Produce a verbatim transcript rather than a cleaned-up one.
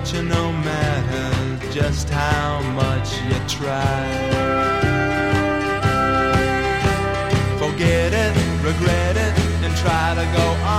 hurt you no matter just how much you try. Forget it, regret it, and try to go on.